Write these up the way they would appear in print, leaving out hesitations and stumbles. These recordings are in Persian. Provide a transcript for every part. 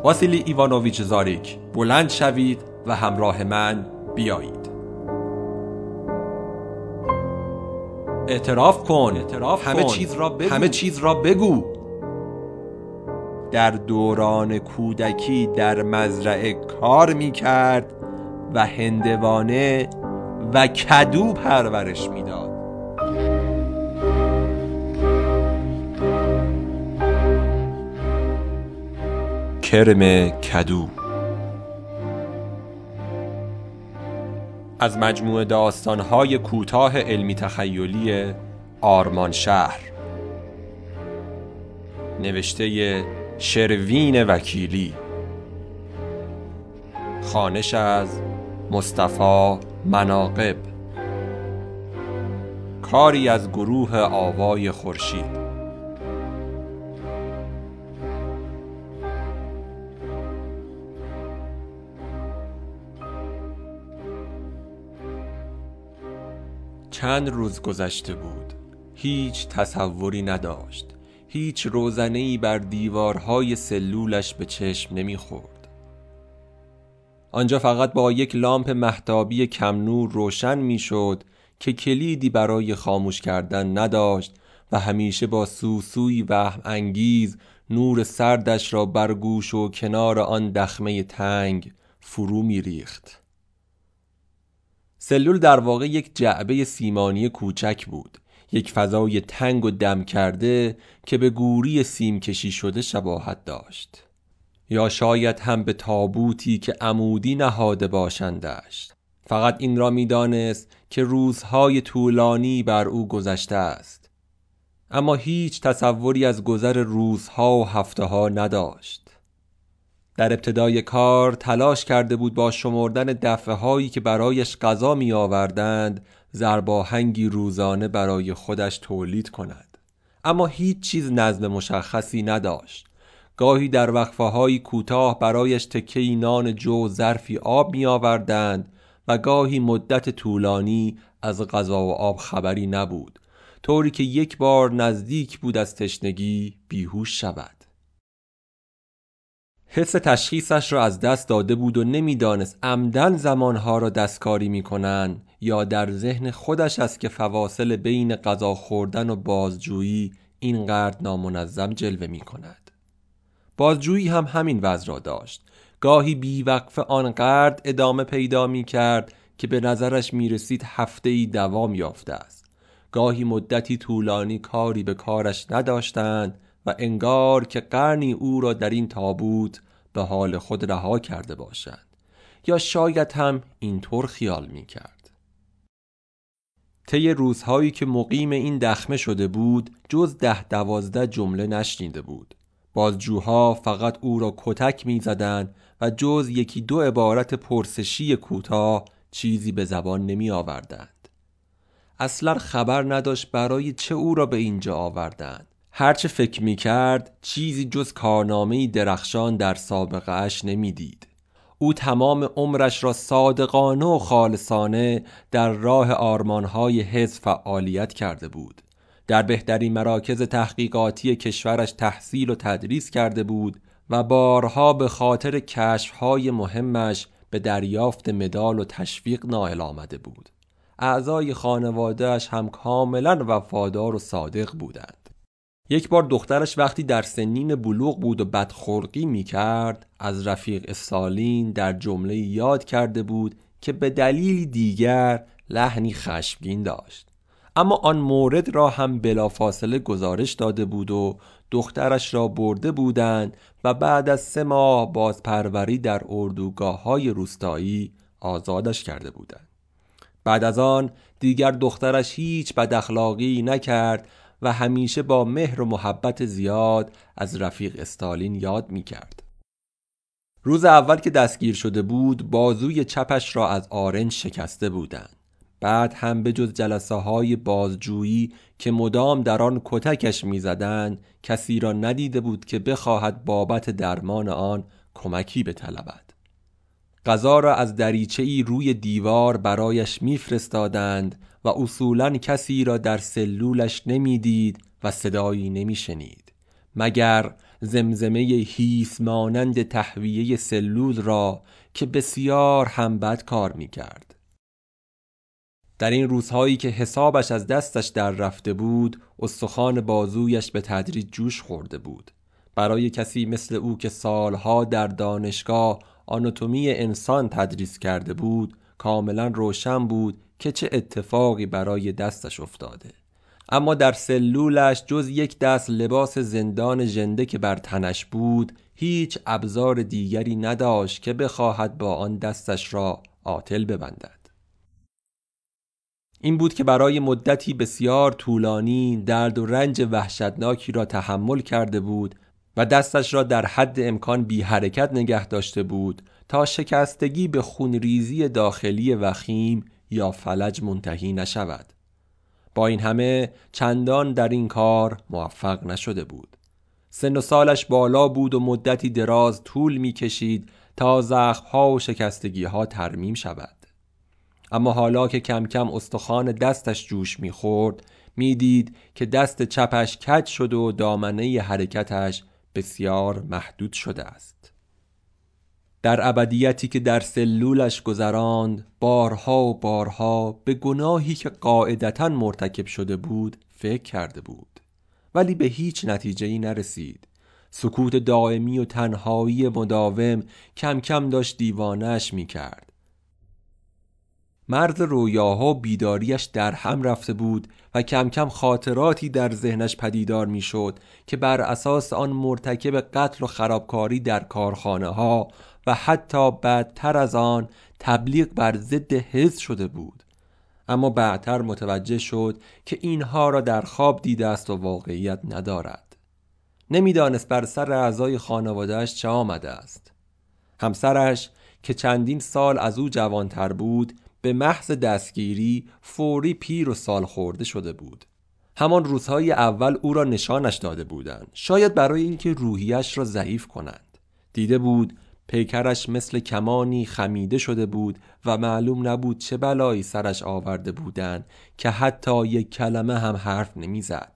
واسیلی ایوانوویچ زاریک، بلند شوید و همراه من بیایید. اعتراف کن. همه چیز را بگو. در دوران کودکی در مزرعه کار می کرد و هندوانه و کدو پرورش می داد. کرم کدو از مجموعه داستان‌های کوتاه علمی تخیلی آرمان شهر، نوشته شروین وکیلی، خوانش از مصطفی مناقب، کاری از گروه آوای خورشید. چند روز گذشته بود. هیچ تصوری نداشت. هیچ روزنه‌ای بر دیوارهای سلولش به چشم نمی‌خورد. آنجا فقط با یک لامپ مهتابی کم نور روشن می‌شد که کلیدی برای خاموش کردن نداشت و همیشه با سوسوی وهم انگیز نور سردش را بر گوش و کنار آن دخمه تنگ فرو می‌ریخت. سلول در واقع یک جعبه سیمانی کوچک بود، یک فضای تنگ و دم کرده که به گوری سیم کشی شده شباهت داشت، یا شاید هم به تابوتی که عمودی نهاده باشندش. فقط این را می دانست که روزهای طولانی بر او گذشته است، اما هیچ تصوری از گذر روزها و هفته‌ها نداشت. در ابتدای کار تلاش کرده بود با شمردن دفعه هایی که برایش غذا می آوردند ضرباهنگی روزانه برای خودش تولید کند، اما هیچ چیز نظم مشخصی نداشت. گاهی در وقفه های کوتاه برایش تکه‌ای نان جو ظرفی آب می آوردند و گاهی مدت طولانی از غذا و آب خبری نبود، طوری که یک بار نزدیک بود از تشنگی بیهوش شود. حس تشخیصش را از دست داده بود و نمیدانست عمدن زمانها را دستکاری میکنن یا در ذهن خودش است که فواصل بین غذا خوردن و بازجویی اینقدر نامنظم جلوه میکند. بازجویی هم همین وضع را داشت. گاهی بیوقفه آنقدر ادامه پیدا میکرد که به نظرش میرسید هفته‌ای دوام یافته است. گاهی مدتی طولانی کاری به کارش نداشتند و انگار که قرنی او را در این تابوت به حال خود رها کرده باشند، یا شاید هم اینطور خیال می کرد. طی روزهایی که مقیم این دخمه شده بود جز 10-12 جمله نشنیده بود. بازجوها فقط او را کتک می زدند و جز 1-2 عبارت پرسشی کوتاه چیزی به زبان نمی آوردند. اصلا خبر نداشت برای چه او را به اینجا آوردند. هرچه فکر می کرد چیزی جز کارنامه‌ای درخشان در سابقه اش نمی دید. او تمام عمرش را صادقانه و خالصانه در راه آرمانهای حزب فعالیت کرده بود. در بهترین مراکز تحقیقاتی کشورش تحصیل و تدریس کرده بود و بارها به خاطر کشفهای مهمش به دریافت مدال و تشویق نائل آمده بود. اعضای خانواده‌اش هم کاملا وفادار و صادق بودند. یک بار دخترش وقتی در سنین بلوغ بود و بدخلقی می کرد از رفیق استالین در جمله یاد کرده بود که به دلیل دیگر لحنی خشمگین داشت، اما آن مورد را هم بلافاصله گزارش داده بود و دخترش را برده بودند و بعد از 3 ماه بازپروری در اردوگاه‌های روستایی آزادش کرده بودند. بعد از آن دیگر دخترش هیچ بد اخلاقی نکرد و همیشه با مهر و محبت زیاد از رفیق استالین یاد می کرد. روز اول که دستگیر شده بود بازوی چپش را از آرنج شکسته بودند. بعد هم به جز جلسه های بازجویی که مدام در آن کتکش می زدند کسی را ندیده بود که بخواهد بابت درمان آن کمکی بطلبد. غذا را از دریچه‌ای روی دیوار برایش می‌فرستادند و اصولاً کسی را در سلولش نمی‌دید و صدایی نمی‌شنید مگر زمزمه هیس مانند تهویه سلول را که بسیار هم بد کار می کرد. در این روزهایی که حسابش از دستش در رفته بود، استخوان بازویش به تدریج جوش خورده بود. برای کسی مثل او که سالها در دانشگاه آناتومی انسان تدریس کرده بود، کاملا روشن بود که چه اتفاقی برای دستش افتاده. اما در سلولش جز یک دست لباس زندان ژنده که بر تنش بود، هیچ ابزار دیگری نداشت که بخواهد با آن دستش را عاطل ببندد. این بود که برای مدتی بسیار طولانی درد و رنج وحشتناکی را تحمل کرده بود و دستش را در حد امکان بی حرکت نگه داشته بود تا شکستگی به خونریزی داخلی وخیم یا فلج منتهی نشود. با این همه چندان در این کار موفق نشده بود. سن و سالش بالا بود و مدتی دراز طول می کشید تا زخم‌ها و شکستگی‌ها ترمیم شود. اما حالا که کم کم استخوان دستش جوش می‌خورد، می‌دید که دست چپش کج شده و دامنه حرکتش بسیار محدود شده است. در ابدیتی که در سلولش گذراند، بارها و بارها به گناهی که قاعدتاً مرتکب شده بود فکر کرده بود، ولی به هیچ نتیجه‌ای نرسید. سکوت دائمی و تنهایی مداوم کم کم داشت دیوانه‌اش می‌کرد. مرز رویاها و بیداریش در هم رفته بود و کم کم خاطراتی در ذهنش پدیدار می شد که بر اساس آن مرتکب قتل و خرابکاری در کارخانه ها و حتی بدتر از آن تبلیغ بر ضد حزب شده بود. اما بعدتر متوجه شد که اینها را در خواب دیده است و واقعیت ندارد. نمیدانست بر سر اعضای خانواده‌اش چه آمده است. همسرش که چندین سال از او جوانتر بود، به محض دستگیری فوری پیر و سال خورده شده بود. همان روزهای اول او را نشانش داده بودند، شاید برای اینکه روحیش را ضعیف کنند. دیده بود پیکرش مثل کمانی خمیده شده بود و معلوم نبود چه بلایی سرش آورده بودند که حتی یک کلمه هم حرف نمیزد.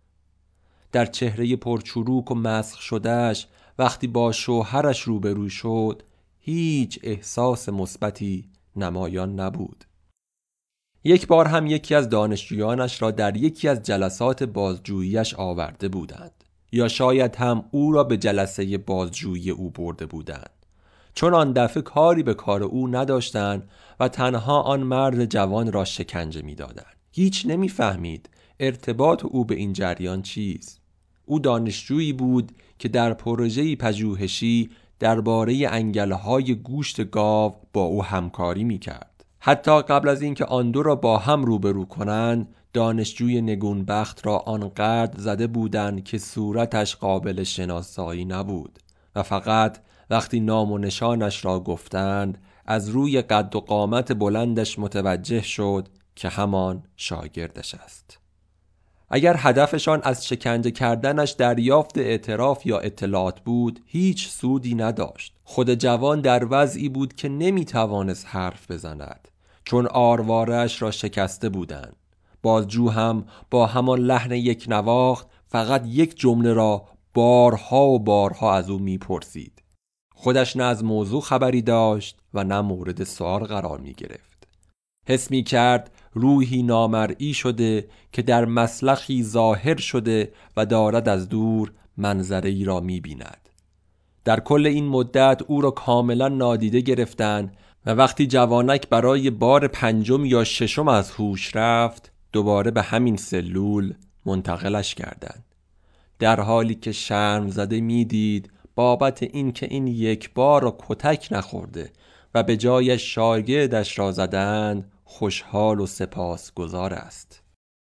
در چهره پرچروک و مسخ شدهش وقتی با شوهرش روبرو شد، هیچ احساس مثبتی نمایان نبود. یک بار هم یکی از دانشجویانش را در یکی از جلسات بازجوییش آورده بودند، یا شاید هم او را به جلسه بازجویی او برده بودند، چون آن دفعه کاری به کار او نداشتند و تنها آن مرد جوان را شکنجه می‌دادند. هیچ نمی‌فهمید ارتباط او به این جریان چیست. او دانشجویی بود که در پروژه‌ای پژوهشی درباره انگل‌های گوشت گاو با او همکاری می‌کرد. حتی قبل از اینکه آن دو را با هم روبرو کنند، دانشجوی نگونبخت را آنقدر زده بودند که صورتش قابل شناسایی نبود و فقط وقتی نام و نشانش را گفتند از روی قد و قامت بلندش متوجه شد که همان شاگردش است. اگر هدفشان از شکنجه کردنش دریافت اعتراف یا اطلاعات بود، هیچ سودی نداشت. خود جوان در وضعی بود که نمیتوانست حرف بزند، چون آرواره‌اش را شکسته بودند. بازجو هم با همان لحن یک نواخت فقط یک جمله را بارها و بارها از او میپرسید. خودش نه از موضوع خبری داشت و نه مورد سوال قرار میگرفت. حس می‌کرد روحی نامرئی شده که در مسلخی ظاهر شده و دارد از دور منظره‌ای را می‌بیند. در کل این مدت او را کاملا نادیده گرفتند و وقتی جوانک برای بار پنجم یا ششم از هوش رفت، دوباره به همین سلول منتقلش کردند. در حالی که شرم زده می‌دید بابت این که این یک بار را کتک نخورده و به جای شاگردش را زدند خوشحال و سپاسگزار است.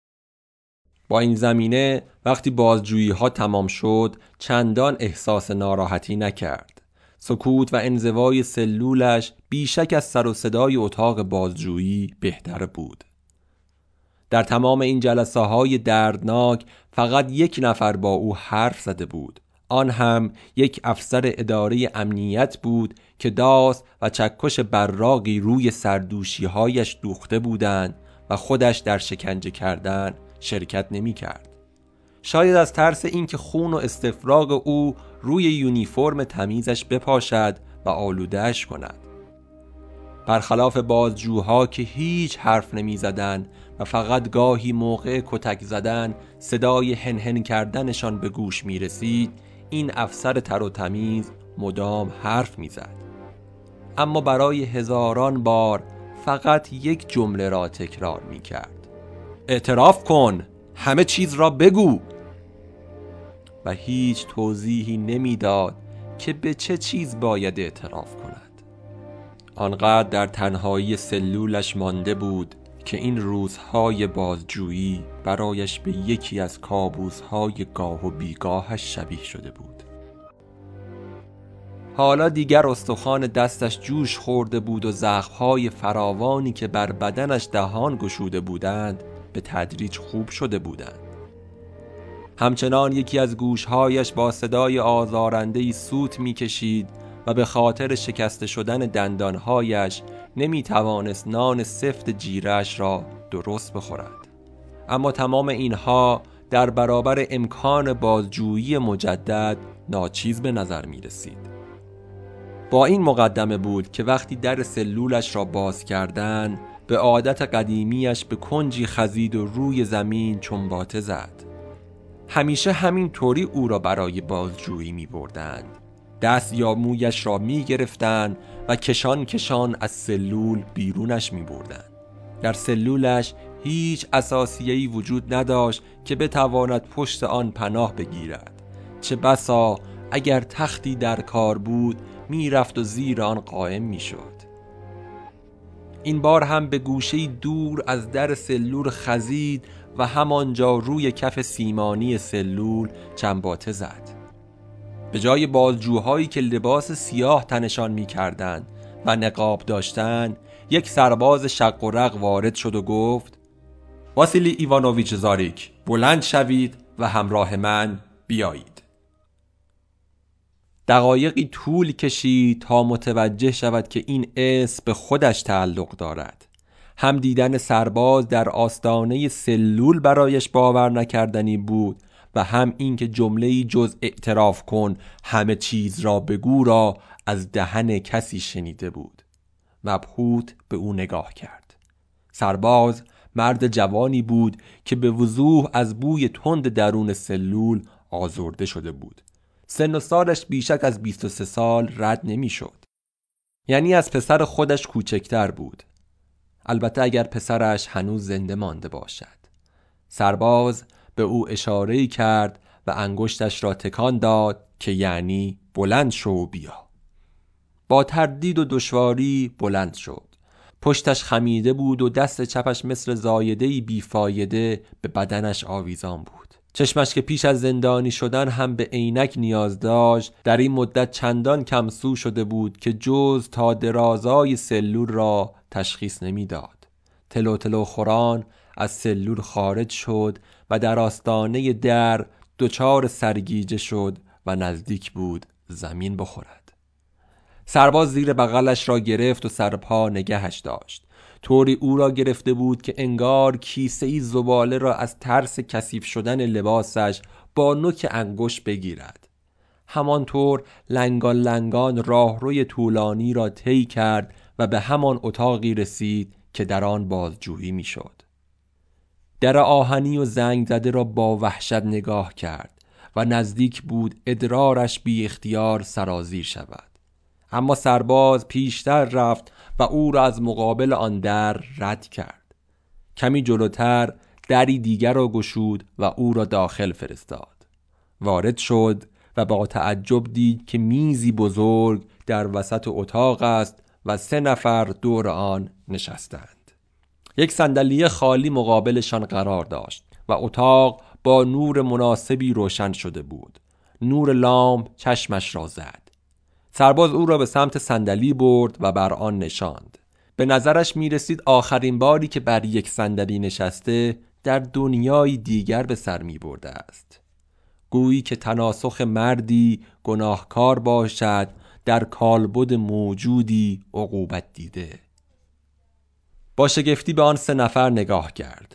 با این زمینه وقتی بازجویی ها تمام شد چندان احساس ناراحتی نکرد. سکوت و انزوای سلولش بیشک از سر و صدای اتاق بازجویی بهتر بود. در تمام این جلسه های دردناک فقط یک نفر با او حرف زده بود، آن هم یک افسر اداره امنیت بود که داس و چکش براقی روی سردوشی‌هایش دوخته بودند و خودش در شکنجه کردن شرکت نمی کرد. شاید از ترس اینکه خون و استفراغ او روی یونیفرم تمیزش بپاشد و آلوده‌اش کند. برخلاف بازجوها که هیچ حرف نمی زدن و فقط گاهی موقع کتک زدن صدای هنهن کردنشان به گوش می رسید، این افسر تر و تمیز مدام حرف می زد. اما برای هزاران بار فقط یک جمله را تکرار می کرد: اعتراف کن، همه چیز را بگو. و هیچ توضیحی نمی داد که به چه چیز باید اعتراف کند. آنقدر در تنهایی سلولش مانده بود که این روزهای بازجویی برایش به یکی از کابوس‌های گاه و بیگاهش شبیه شده بود. حالا دیگر استخوان دستش جوش خورده بود و زخم‌های فراوانی که بر بدنش دهان گشوده بودند به تدریج خوب شده بودند. همچنان یکی از گوشهایش با صدای آزارنده‌ای سوت می‌کشید و به خاطر شکسته شدن دندانهایش نمی‌توانست نان سفت جیره‌اش را درست بخورد. اما تمام اینها در برابر امکان بازجویی مجدد ناچیز به نظر می‌رسید. با این مقدمه بود که وقتی در سلولش را باز کردند، به عادت قدیمیش به کنجی خزید و روی زمین چنباته زد. همیشه همین طوری او را برای بازجویی می بردند. دست یا مویش را می گرفتند و کشان کشان از سلول بیرونش می بردند. در سلولش هیچ اساسیه‌ای وجود نداشت که بتواند پشت آن پناه بگیرد. چه بسا اگر تختی در کار بود می رفت و زیر آن قائم می شد. این بار هم به گوشه‌ای دور از در سلول خزید و همانجا روی کف سیمانی سلول چنباته زد. به جای بازجوهایی که لباس سیاه تنشان می کردند و نقاب داشتند، یک سرباز شق و رق وارد شد و گفت: واسیلی ایوانوویچ زاریک، بلند شوید و همراه من بیایید. دقایقی طول کشید تا متوجه شود که این اسم به خودش تعلق دارد. هم دیدن سرباز در آستانه سلول برایش باور نکردنی بود و هم این که جمله‌ای جز اعتراف کن، همه چیز را بگو را از دهن کسی شنیده بود. مبهوت به او نگاه کرد. سرباز مرد جوانی بود که به وضوح از بوی تند درون سلول آزرده شده بود. سن و سالش بیشک از 23 سال رد نمی شد. یعنی از پسر خودش کوچکتر بود. البته اگر پسرش هنوز زنده مانده باشد. سرباز به او اشاره‌ای کرد و انگشتش را تکان داد که یعنی بلند شو و بیا. با تردید و دشواری بلند شد. پشتش خمیده بود و دست چپش مثل زایده‌ای بیفایده به بدنش آویزان بود. چشمش که پیش از زندانی شدن هم به عینک نیاز داشت، در این مدت چندان کمسو شده بود که جز تا درازای سلول را تشخیص نمیداد. تلو تلو خوران از سلول خارج شد و در آستانه در دچار سرگیجه شد و نزدیک بود زمین بخورد. سرباز زیر بغلش را گرفت و سرپا نگهش داشت. طوری او را گرفته بود که انگار کیسه‌ای زباله را از ترس کثیف شدن لباسش با نوک انگشت بگیرد. همانطور لنگان لنگان راهروی طولانی را طی کرد و به همان اتاقی رسید که در آن بازجویی میشد. در آهنی و زنگ زده را با وحشت نگاه کرد و نزدیک بود ادرارش بی اختیار سرازیر شود. اما سرباز پیشتر رفت و او را از مقابل آن در رد کرد. کمی جلوتر دری دیگر را گشود و او را داخل فرستاد. وارد شد و با تعجب دید که میزی بزرگ در وسط اتاق است و 3 نفر دور آن نشستند. یک صندلی خالی مقابلشان قرار داشت و اتاق با نور مناسبی روشن شده بود. نور لامپ چشمش را زد. سرباز او را به سمت صندلی برد و بر آن نشاند. به نظرش می رسید آخرین باری که بر یک صندلی نشسته در دنیای دیگر به سر می برده است. گویی که تناسخ مردی گناهکار باشد در کالبد موجودی عقوبت دیده. با شگفتی به آن 3 نفر نگاه کرد.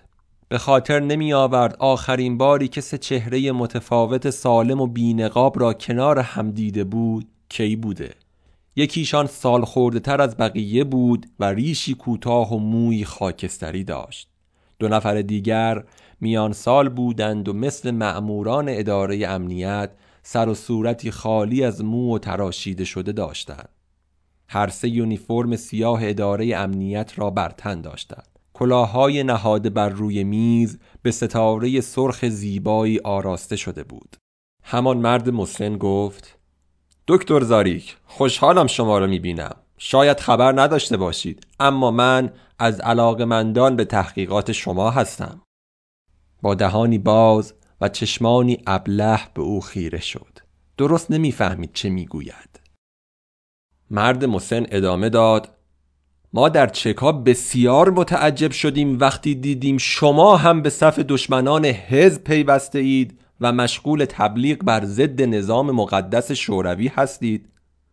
به خاطر نمی آورد آخرین باری که سه چهره متفاوت سالم و بی‌نقاب را کنار هم دیده بود کی بوده. یکیشان سال خورده تر از بقیه بود و ریشی کوتاه و موی خاکستری داشت. 2 نفر دیگر میان سال بودند و مثل مأموران اداره امنیت سر و صورتی خالی از مو و تراشیده شده داشتند. هر سه یونیفرم سیاه اداره امنیت را بر تن داشتند. کلاه‌های نهاده بر روی میز به ستاره سرخ زیبایی آراسته شده بود. همان مرد مسن گفت: دکتر زاریک، خوشحالم شما را می‌بینم. شاید خبر نداشته باشید، اما من از علاقه‌مندان به تحقیقات شما هستم. با دهانی باز و چشمانی ابله به او خیره شد. درست نمی‌فهمید چه می‌گوید. مرد مسن ادامه داد: ما در چکا بسیار متعجب شدیم وقتی دیدیم شما هم به صف دشمنان حزب پیوسته اید و مشغول تبلیغ بر ضد نظام مقدس شوروی هستید.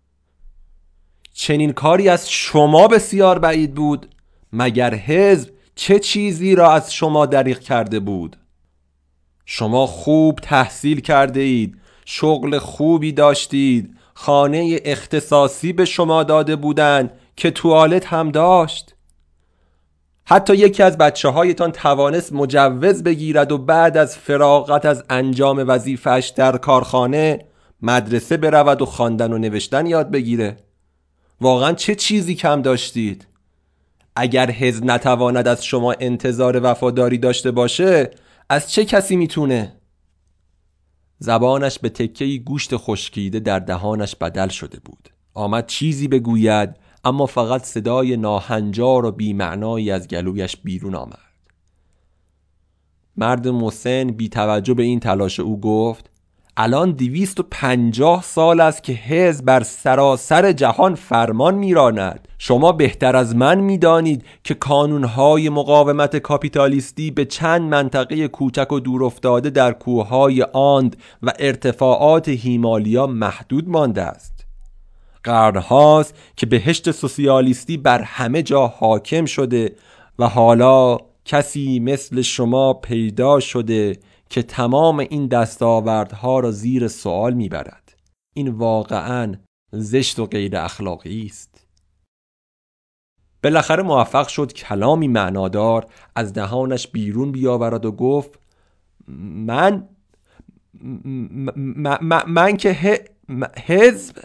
چنین کاری از شما بسیار بعید بود. مگر حزب چه چیزی را از شما دریغ کرده بود؟ شما خوب تحصیل کرده اید، شغل خوبی داشتید، خانه اختصاصی به شما داده بودند که توالت هم داشت. حتی یکی از بچه‌هایتان توانست مجوز بگیرد و بعد از فراغت از انجام وظیفه‌اش در کارخانه مدرسه برود و خواندن و نوشتن یاد بگیره. واقعا چه چیزی کم داشتید؟ اگر حزب نتواند از شما انتظار وفاداری داشته باشه، از چه کسی میتونه؟ زبانش به تکه‌ای گوشت خشکیده در دهانش بدل شده بود. آمد چیزی بگوید، اما فقط صدای ناهنجار و بی‌معنایی از گلویش بیرون آمد. مرد مسن بی توجه به این تلاش او گفت: الان 250 سال است که حزب بر سراسر جهان فرمان میراند. شما بهتر از من میدانید که کانونهای مقاومت کاپیتالیستی به چند منطقه کوچک و دورافتاده در کوههای آند و ارتفاعات هیمالیا محدود مانده است. قرنهاست که بهشت سوسیالیستی بر همه جا حاکم شده و حالا کسی مثل شما پیدا شده که تمام این دستاوردها را زیر سوال میبرد. این واقعاً زشت و غیر اخلاقی است. بالاخره موفق شد کلامی معنادار از دهانش بیرون بیاورد و گفت: من که حزب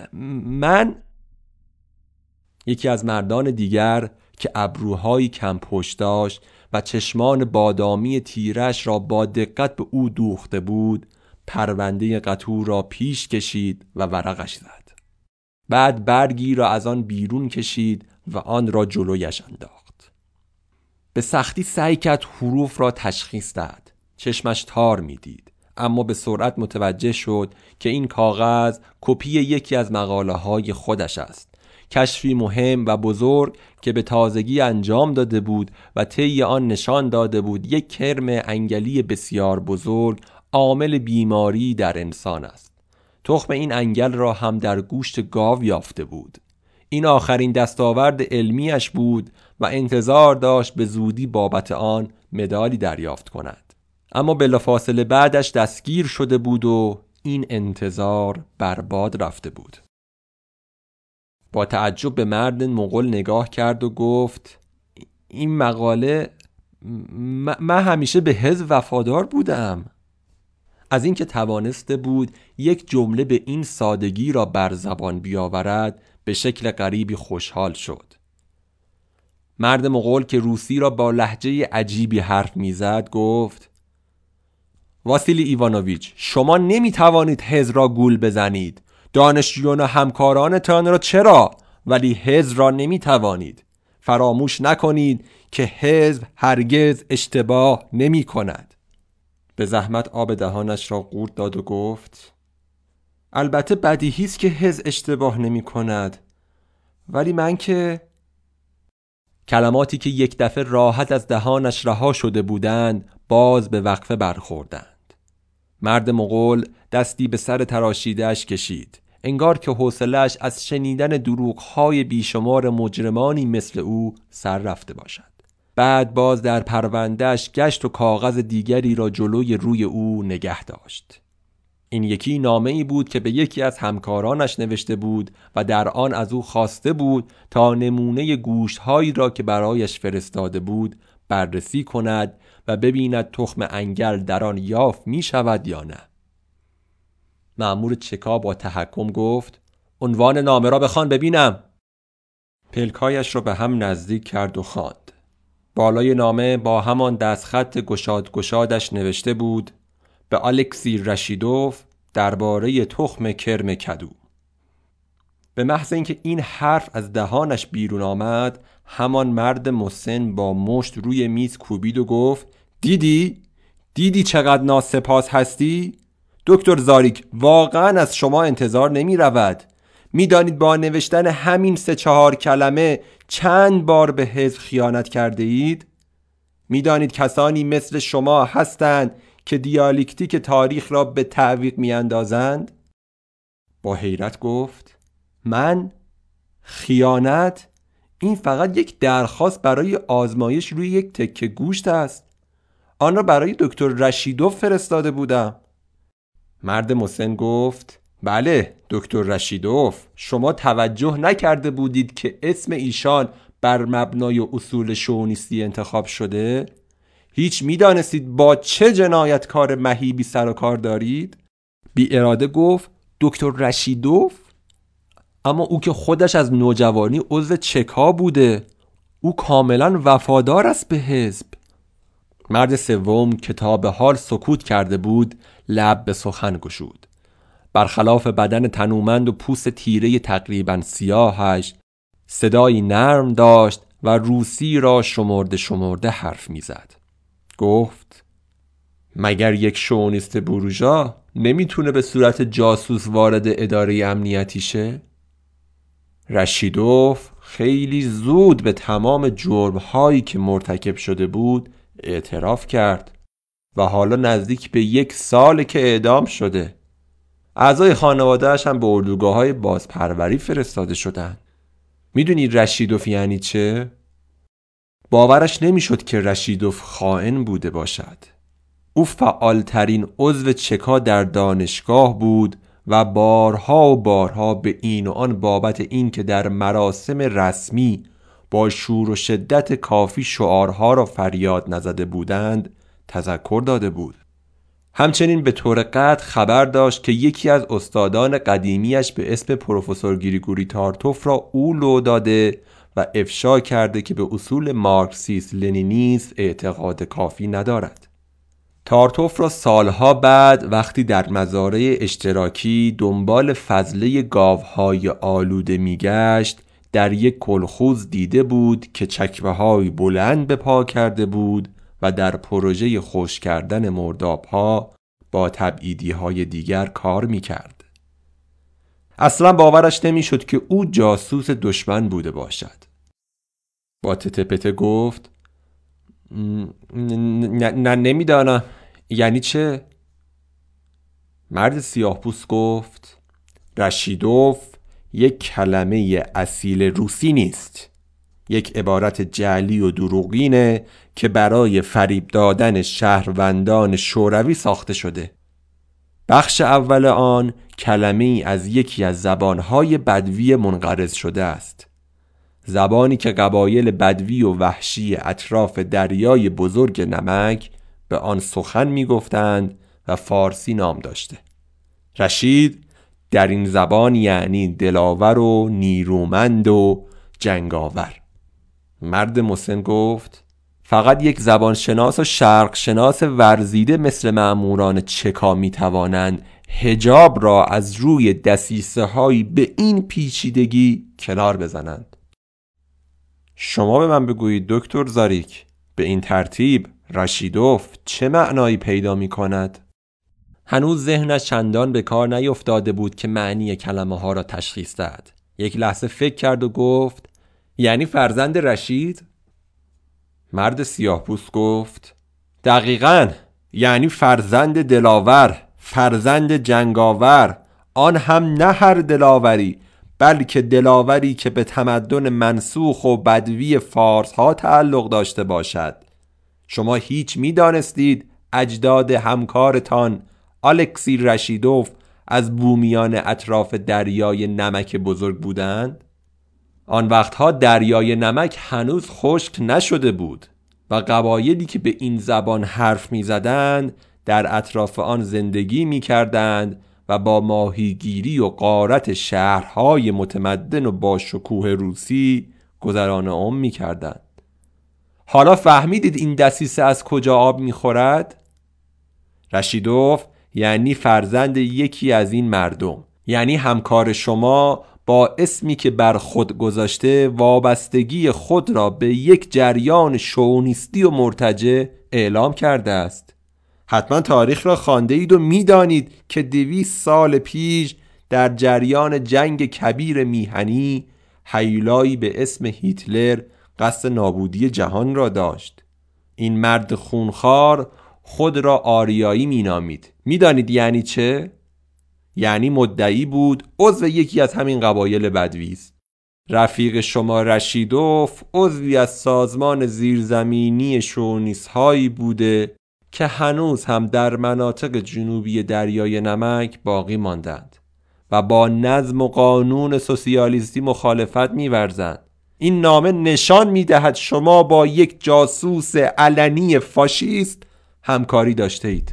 یکی از مردان دیگر که ابروهایی کم پشت داشت و چشمان بادامی تیرش را با دقت به او دوخته بود، پرونده قطور را پیش کشید و ورقش زد. بعد برگی را از آن بیرون کشید و آن را جلویش انداخت. به سختی سعی کرد حروف را تشخیص دهد. چشمش تار می‌دید، اما به سرعت متوجه شد که این کاغذ کپی یکی از مقاله‌های خودش است. کشفی مهم و بزرگ که به تازگی انجام داده بود و طی آن نشان داده بود یک کرم انگلی بسیار بزرگ عامل بیماری در انسان است. تخم این انگل را هم در گوشت گاو یافته بود. این آخرین دستاورد علمیش بود و انتظار داشت به زودی بابت آن مدالی دریافت کند. اما بلافاصله بعدش دستگیر شده بود و این انتظار برباد رفته بود. با تعجب به مرد مغول نگاه کرد و گفت: این مقاله من همیشه به حزب وفادار بودم. از اینکه توانسته بود یک جمله به این سادگی را بر زبان بیاورد به شکل غریبی خوشحال شد. مرد مغول که روسی را با لهجه عجیبی حرف میزد گفت: واسیلی ایوانوویچ، شما نمیتوانید حزب را گول بزنید. دانشجویان و همکارانتان را چرا، ولی حزب را نمیتوانید. فراموش نکنید که حزب هرگز اشتباه نمی کند. به زحمت آب دهانش را قورت داد و گفت: البته بدیهی است که حزب اشتباه نمی کند، ولی من که... کلماتی که یک دفعه راحت از دهانش رها شده بودند باز به وقفه برخوردند. مرد مغول دستی به سر تراشیده‌اش کشید، انگار که حوصله‌اش از شنیدن دروغ‌های بیشمار مجرمانی مثل او سر رفته باشد. بعد باز در پروندهش گشت و کاغذ دیگری را جلوی روی او نگه داشت. این یکی نامه‌ای بود که به یکی از همکارانش نوشته بود و در آن از او خواسته بود تا نمونه گوشت‌هایی را که برایش فرستاده بود بررسی کند و ببیند تخم انگل در آن یافت می شود یا نه. مأمور چکا با تحکم گفت: عنوان نامه را بخوان ببینم. پلکایش را به هم نزدیک کرد و خواند. بالای نامه با همان دستخط گشادش نوشته بود: به الکسی رشیدوف درباره تخم کرم کدو. به محض اینکه این حرف از دهانش بیرون آمد، همان مرد مسن با مشت روی میز کوبید و گفت: دیدی چقدر ناسپاس هستی؟ دکتر زاریک، واقعا از شما انتظار نمی رود. می دانید با نوشتن همین 3-4 کلمه چند بار به حزب خیانت کرده اید؟ می دانید کسانی مثل شما هستند که دیالکتیک تاریخ را به تعویق می اندازند؟ با حیرت گفت: من؟ خیانت؟ این فقط یک درخواست برای آزمایش روی یک تکه گوشت است. آن را برای دکتر رشیدوف فرستاده بودم. مرد مسن گفت: بله دکتر رشیدوف، شما توجه نکرده بودید که اسم ایشان بر مبنای اصول شونیستی انتخاب شده؟ هیچ میدانستید با چه جنایتکار مهیبی سر و کار دارید؟ بی اراده گفت: دکتر رشیدوف؟ اما او که خودش از نوجوانی عضو چکا بوده. او کاملا وفادار است به حزب. مرد سوم که تا به حال سکوت کرده بود لب به سخن گشود. برخلاف بدن تنومند و پوست تیره تقریبا سیاهش، صدایی نرم داشت و روسی را شمرده حرف میزد. گفت: مگر یک شونیست بورژوا نمیتونه به صورت جاسوس وارد اداره امنیتی شه؟ رشیدوف خیلی زود به تمام جرم‌هایی که مرتکب شده بود اعتراف کرد و حالا نزدیک به 1 سال که اعدام شده. اعضای خانواده‌اش هم به اردوگاه‌های بازپروری فرستاده شدن. میدونی رشیدوف یعنی چه؟ باورش نمیشد که رشیدوف خائن بوده باشد. او فعالترین عضو چکا در دانشگاه بود و بارها و بارها به این و آن بابت این که در مراسم رسمی با شور و شدت کافی شعارها را فریاد نزده بودند تذکر داده بود. همچنین به طور قطع خبر داشت که یکی از استادان قدیمیش به اسم پروفسور گریگوری تارتوف را او لو داده و افشا کرده که به اصول مارکسیسم لنینیسم اعتقاد کافی ندارد. تارتوف را سالها بعد وقتی در مزارع اشتراکی دنبال فضله گاوهای آلوده میگشت در یک کلخوز دیده بود که چکمه‌های بلند به پا کرده بود و در پروژه خشک کردن مرداب‌ها با تبعیدی‌های دیگر کار می‌کرد. اصلا باورش نمی‌شد که او جاسوس دشمن بوده باشد. با تته گفت: نه نمیدانم یعنی چه؟ مرد سیاه‌پوست گفت: رشیدوف یک کلمه اصیل روسی نیست، یک عبارت جعلی و دروغینه که برای فریب دادن شهروندان شوروی ساخته شده. بخش اول آن کلمه‌ای از یکی از زبانهای بدوی منقرض شده است، زبانی که قبایل بدوی و وحشی اطراف دریای بزرگ نمک به آن سخن می گفتند و فارسی نام داشته. رشید در این زبان یعنی دلاور و نیرومند و جنگاور. مرد مسن گفت: فقط یک زبانشناس و شرق شناس ورزیده مثل مأموران چکا می توانند حجاب را از روی دسیسه هایی به این پیچیدگی کنار بزنند. شما به من بگویید دکتر زاریک، به این ترتیب رشیدوف چه معنایی پیدا می کند؟ هنوز ذهنش چندان به کار نیفتاده بود که معنی کلمه ها را تشخیص دهد. یک لحظه فکر کرد و گفت: یعنی فرزند رشید؟ مرد سیاه‌پوست گفت: دقیقاً، یعنی فرزند دلاور، فرزند جنگاور، آن هم نه هر دلاوری، بلکه دلاوری که به تمدن منسوخ و بدوی فارس ها تعلق داشته باشد. شما هیچ می‌دانستید اجداد همکارتان الکسی رشیدوف از بومیان اطراف دریای نمک بزرگ بودند؟ آن وقتها دریای نمک هنوز خشک نشده بود و قبایلی که به این زبان حرف می‌زدند در اطراف آن زندگی می‌کردند و با ماهیگیری و غارت شهرهای متمدن و با شکوه روسی گذران عمر می‌کردند. حالا فهمیدید این دسیسه از کجا آب می‌خورد؟ رشیدوف یعنی فرزند یکی از این مردم، یعنی همکار شما با اسمی که بر خود گذاشته وابستگی خود را به یک جریان شونیستی و مرتجع اعلام کرده است. حتما تاریخ را خوانده اید و میدانید که 200 سال پیش در جریان جنگ کبیر میهنی هیولایی به اسم هیتلر قصد نابودی جهان را داشت. این مرد خونخوار خود را آریایی مینامید. میدانید یعنی چه؟ یعنی مدعی بود عضو یکی از همین قبایل بدوی است. رفیق شما رشیدوف عضوی از سازمان زیرزمینی شونیست هایی بوده که هنوز هم در مناطق جنوبی دریای نمک باقی ماندند و با نظم و قانون سوسیالیستی مخالفت می‌ورزند. این نامه نشان می‌دهد شما با یک جاسوس علنی فاشیست همکاری داشته اید.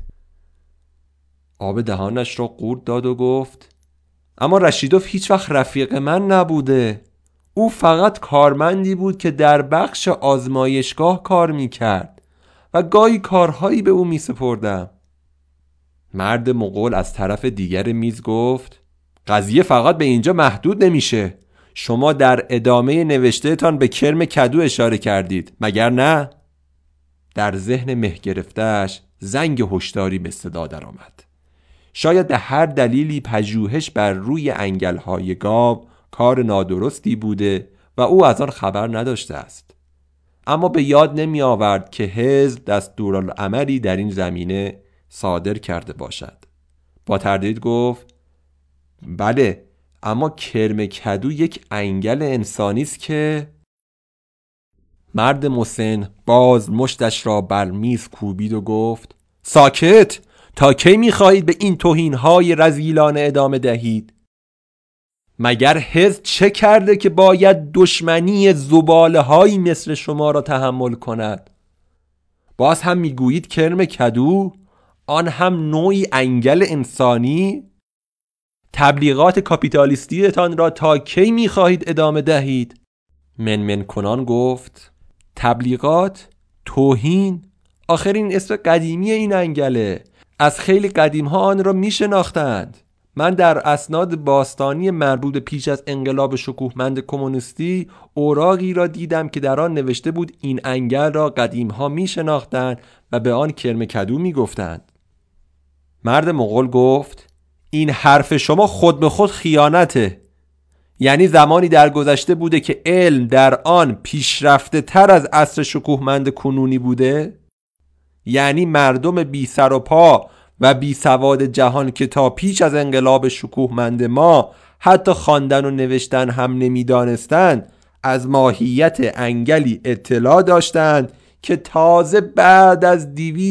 آب دهانش را قورت داد و گفت اما رشیدوف هیچ وقت رفیق من نبوده. او فقط کارمندی بود که در بخش آزمایشگاه کار می‌کرد و گاهی کارهایی به او می‌سپردم. مرد مغول از طرف دیگر میز گفت قضیه فقط به اینجا محدود نمیشه. شما در ادامه نوشتهتان به کرم کدو اشاره کردید، مگر نه؟ در ذهن مه گرفته‌اش زنگ هشداری به صدا درآمد. شاید به هر دلیلی پژوهش بر روی انگل‌های گاو کار نادرستی بوده و او از آن خبر نداشته است. اما به یاد نمی آورد که حزب دستورالعملی در این زمینه صادر کرده باشد. با تردید گفت بله، اما کرم کدو یک انگل انسانی است که... مرد مسن باز مشتش را بر میز کوبید و گفت ساکت! تا کی می‌خواهید به این توهین‌های رذیلانه ادامه دهید؟ مگر حزب چه کرده که باید دشمنی زباله‌هایی مثل شما را تحمل کند؟ باز هم میگویید کرم کدو، آن هم نوعی انگل انسانی؟ تبلیغات کاپیتالیستیتان را تا کی می‌خواهید ادامه دهید؟ منمن کنان گفت تبلیغات؟ توهین؟ آخر این اسم قدیمی این انگله. از خیلی قدیم ها آن را می شناختند. من در اسناد باستانی مربوط پیش از انقلاب شکوهمند کمونیستی اوراقی را دیدم که در آن نوشته بود این انگل را قدیم ها می شناختند و به آن کرم کدو می گفتند. مرد مغول گفت این حرف شما خود به خود خیانته. یعنی زمانی در گذشته بوده که علم در آن پیشرفته تر از عصر شکوهمند کنونی بوده؟ یعنی مردم بی سر و پا و بی سواد جهان که تا پیش از انقلاب شکوهمند ما حتی خواندن و نوشتن هم نمیدانستند از ماهیت انگلی اطلاع داشتند که تازه بعد از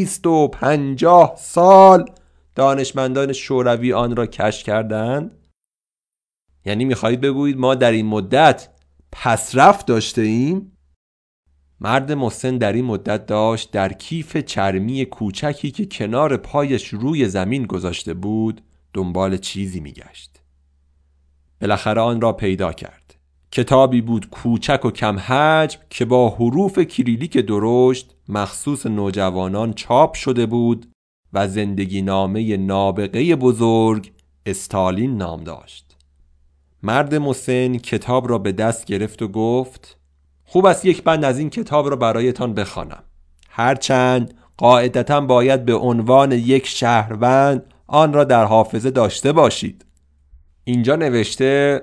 250 سال دانشمندان شوروی آن را کشف کردند؟ یعنی میخواهید بگویید ما در این مدت پسرفت داشته ایم؟ مرد مسن در این مدت داشت در کیف چرمی کوچکی که کنار پایش روی زمین گذاشته بود دنبال چیزی میگشت. بالاخره آن را پیدا کرد. کتابی بود کوچک و کم حجم که با حروف کریلیک درشت مخصوص نوجوانان چاپ شده بود و زندگی نامه نابغه بزرگ استالین نام داشت. مرد مسن کتاب را به دست گرفت و گفت خوب است یک بند از این کتاب را برایتان بخوانم. هرچند قاعدتاً باید به عنوان یک شهروند آن را در حافظه داشته باشید. اینجا نوشته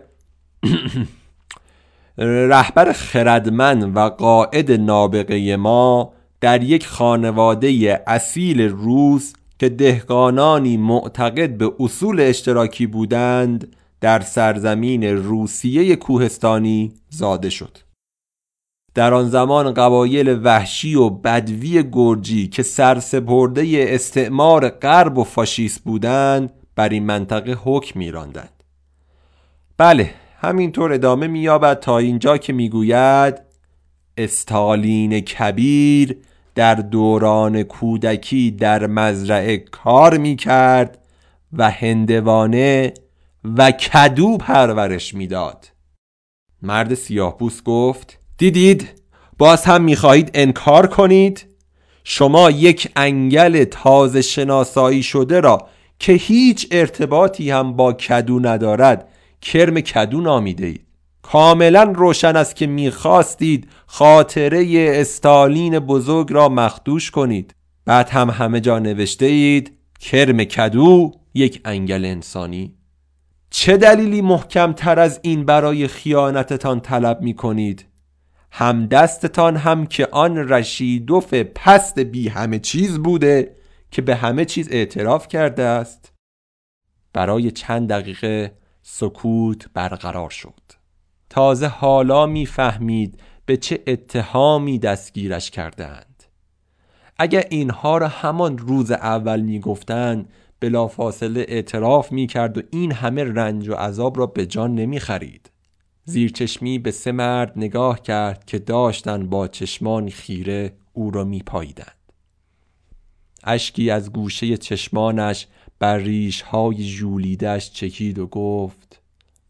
رهبر خردمند و قائد نابغه ما در یک خانواده اصیل روس که دهقانانی معتقد به اصول اشتراکی بودند در سرزمین روسیه کوهستانی زاده شد. در آن زمان قبایل وحشی و بدوی گرجی که سرسپرده استعمار غرب و فاشیست بودند بر این منطقه حکم می‌راندند. بله، همینطور ادامه می‌یابد تا اینجا که می‌گوید استالین کبیر در دوران کودکی در مزرعه کار می‌کرد و هندوانه و کدو پرورش می‌داد. مرد سیاه‌پوست گفت دیدید؟ باز هم می‌خواهید انکار کنید؟ شما یک انگل تازه شناسایی شده را که هیچ ارتباطی هم با کدو ندارد کرم کدو نامیدید. کاملا روشن است که می‌خواستید خاطره استالین بزرگ را مخدوش کنید. بعد هم همه جا نوشته اید کرم کدو یک انگل انسانی. چه دلیلی محکم تر از این برای خیانتتان طلب می‌کنید؟ هم دستتان هم که آن رشیدوف پست بی همه چیز بوده که به همه چیز اعتراف کرده است. برای چند دقیقه سکوت برقرار شد. تازه حالا میفهمید به چه اتهامی دستگیرش کردند. اگر اینها را همان روز اول میگفتند بلافاصله اعتراف میکرد و این همه رنج و عذاب را به جان نمیخرید. زیرچشمی به 3 مرد نگاه کرد که داشتند با چشمانی خیره او را میپاییدند. اشکی از گوشه چشمانش بر ریش‌های ژولیده‌اش چکید و گفت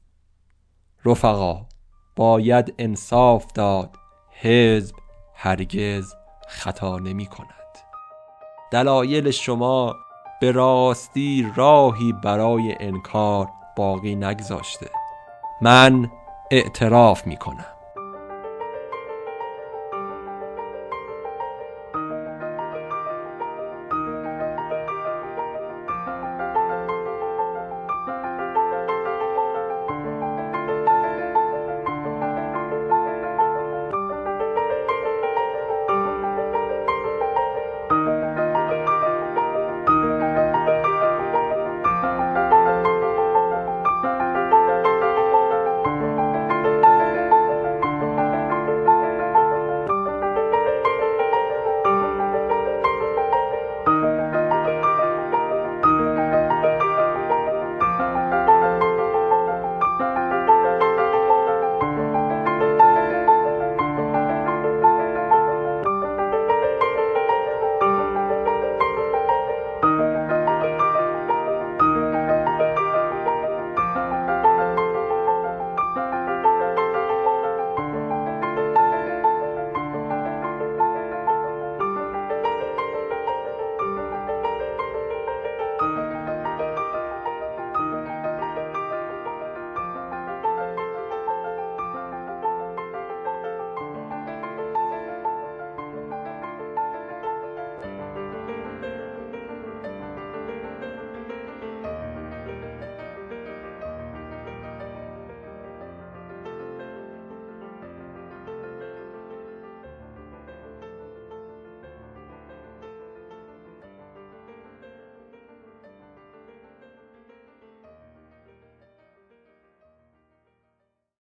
رفقا، باید انصاف داد. حزب هرگز خطا نمی کند. دلایل شما به راستی راهی برای انکار باقی نگذاشته. من اعتراف می کنم.